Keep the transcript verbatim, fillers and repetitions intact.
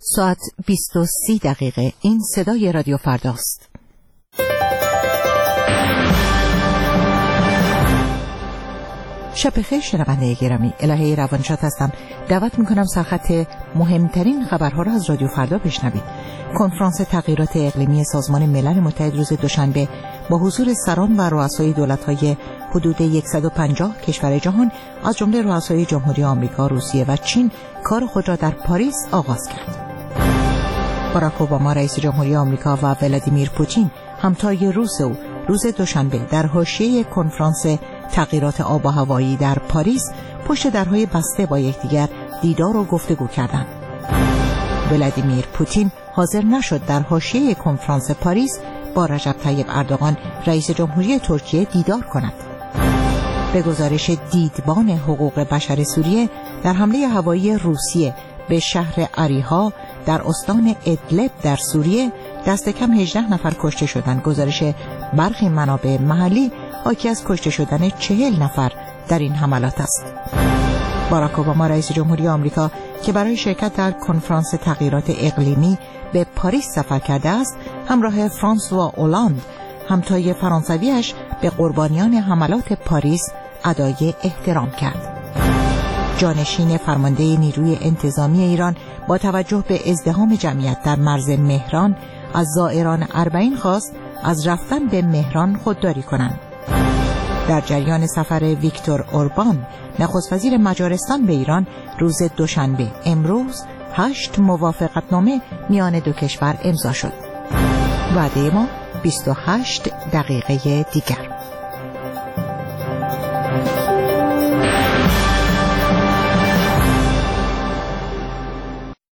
ساعت بیست و سی دقیقه. این صدای رادیو فرداست. شب بخیر شنونده گرامی، الهه روانشاد هستم. دعوت میکنم سرخط مهمترین خبرها را از رادیو فردا بشنوید. کنفرانس تغییرات اقلیمی سازمان ملل متحد روز دوشنبه با حضور سران و رؤسای دولت‌های حدود صد و پنجاه کشور جهان از جمله رؤسای جمهوری آمریکا، روسیه و چین کار خود را در پاریس آغاز کرد. باراک اوباما رئیس جمهوری آمریکا و ولادیمیر پوتین همتای روس او روز دوشنبه در حاشیه کنفرانس تغییرات آب و هوایی در پاریس پشت درهای بسته با یکدیگر دیدار و گفتگو کردند. ولادیمیر پوتین حاضر نشد در حاشیه کنفرانس پاریس با رجب طیب اردوغان رئیس جمهوری ترکیه دیدار کند. به گزارش دیدبان حقوق بشر سوریه، در حمله هوایی روسیه به شهر اریها در استان ادلب در سوریه دست کم هجده نفر کشته شدند. گزارش برخی منابع محلی حاکی از کشته شدن چهل نفر در این حملات است. باراک اوباما رئیس جمهوری آمریکا که برای شرکت در کنفرانس تغییرات اقلیمی به پاریس سفر کرده است، همراه فرانسوا اولاند همتای فرانسویش به قربانیان حملات پاریس ادای احترام کرد. جانشین فرمانده نیروی انتظامی ایران با توجه به ازدحام جمعیت در مرز مهران از زائران اربعین خواست از رفتن به مهران خودداری کنند. در جریان سفر ویکتور اوربان نخست وزیر مجارستان به ایران روز دوشنبه امروز هشت موافقتنامه میان دو کشور امضا شد. وعده ما بیست و هشت دقیقه دیگر.